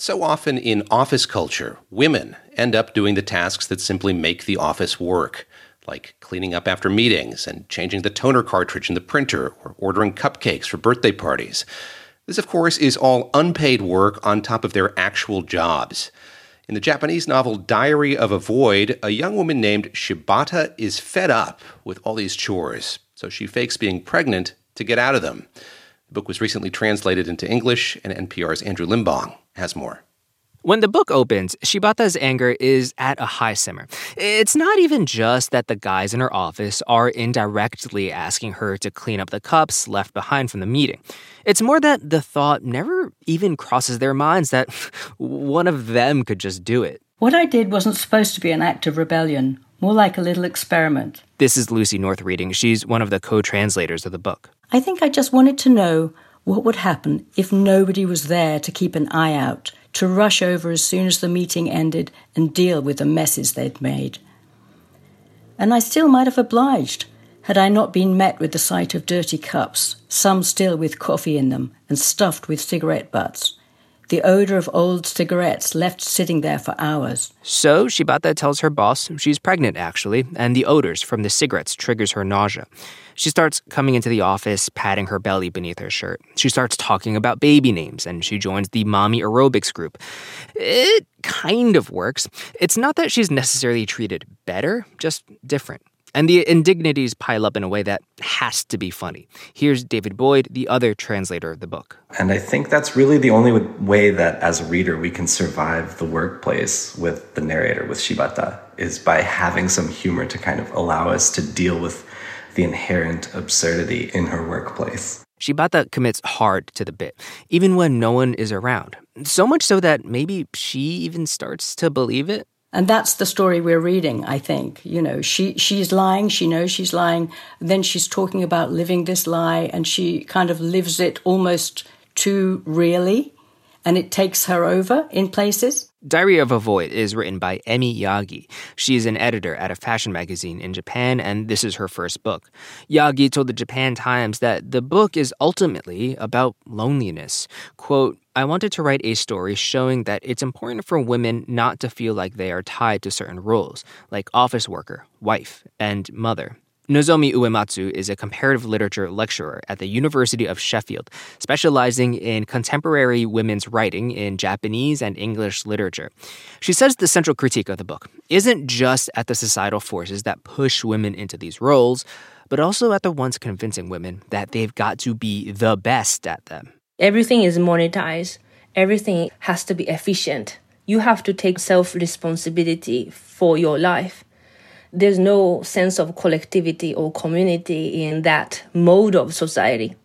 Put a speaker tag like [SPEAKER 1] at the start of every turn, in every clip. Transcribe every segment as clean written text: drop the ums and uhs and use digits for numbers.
[SPEAKER 1] So often in office culture, women end up doing the tasks that simply make the office work, like cleaning up after meetings and changing the toner cartridge in the printer or ordering cupcakes for birthday parties. This, of course, is all unpaid work on top of their actual jobs. In the Japanese novel Diary of a Void, a young woman named Shibata is fed up with all these chores, so she fakes being pregnant to get out of them. The book was recently translated into English, and NPR's Andrew Limbong has more.
[SPEAKER 2] When the book opens, Shibata's anger is at a high simmer. It's not even just that the guys in her office are indirectly asking her to clean up the cups left behind from the meeting. It's more that the thought never even crosses their minds that one of them could just do it.
[SPEAKER 3] What I did wasn't supposed to be an act of rebellion, more like a little experiment.
[SPEAKER 2] This is Lucy North reading. She's one of the co-translators of the book.
[SPEAKER 3] I think I just wanted to know what would happen if nobody was there to keep an eye out, to rush over as soon as the meeting ended and deal with the messes they'd made. And I still might have obliged, had I not been met with the sight of dirty cups, some still with coffee in them and stuffed with cigarette butts. The odour of old cigarettes left sitting there for hours.
[SPEAKER 2] So Shibata tells her boss she's pregnant, actually, and the odors from the cigarettes triggers her nausea. She starts coming into the office, patting her belly beneath her shirt. She starts talking about baby names, and she joins the mommy aerobics group. It kind of works. It's not that she's necessarily treated better, just different. And the indignities pile up in a way that has to be funny. Here's David Boyd, the other translator of the book.
[SPEAKER 4] And I think that's really the only way that, as a reader, we can survive the workplace with the narrator, with Shibata, is by having some humor to kind of allow us to deal with the inherent absurdity in her workplace.
[SPEAKER 2] Shibata commits hard to the bit, even when no one is around. So much so that maybe she even starts to believe it.
[SPEAKER 3] And that's the story we're reading, I think. You know, she's lying, she knows she's lying, then she's talking about living this lie, and she kind of lives it almost too really, and it takes her over in places.
[SPEAKER 2] Diary of a Void is written by Emi Yagi. She's an editor at a fashion magazine in Japan, and this is her first book. Yagi told the Japan Times that the book is ultimately about loneliness. Quote, I wanted to write a story showing that it's important for women not to feel like they are tied to certain roles, like office worker, wife, and mother. Nozomi Uematsu is a comparative literature lecturer at the University of Sheffield, specializing in contemporary women's writing in Japanese and English literature. She says the central critique of the book isn't just at the societal forces that push women into these roles, but also at the ones convincing women that they've got to be the best at them.
[SPEAKER 5] Everything is monetized. Everything has to be efficient. You have to take self-responsibility for your life. There's no sense of collectivity or community in that mode of society.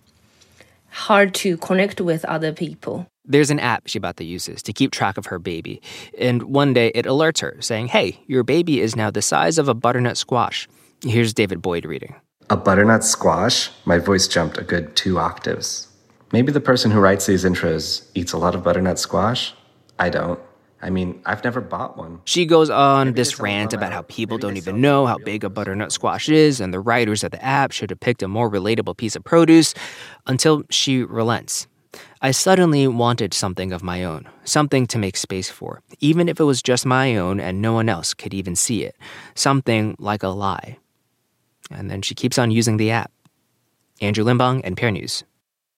[SPEAKER 5] Hard to connect with other people.
[SPEAKER 2] There's an app Shibata uses to keep track of her baby. And one day it alerts her, saying, hey, your baby is now the size of a butternut squash. Here's David Boyd reading.
[SPEAKER 4] A butternut squash? My voice jumped a good 2 octaves. Maybe the person who writes these intros eats a lot of butternut squash? I don't. I mean, I've never bought one.
[SPEAKER 2] She goes on this rant about how people don't even know how big a butternut squash is, and the writers of the app should have picked a more relatable piece of produce, until she relents. I suddenly wanted something of my own, something to make space for, even if it was just my own and no one else could even see it. Something like a lie. And then she keeps on using the app. Andrew Limbong, NPR News.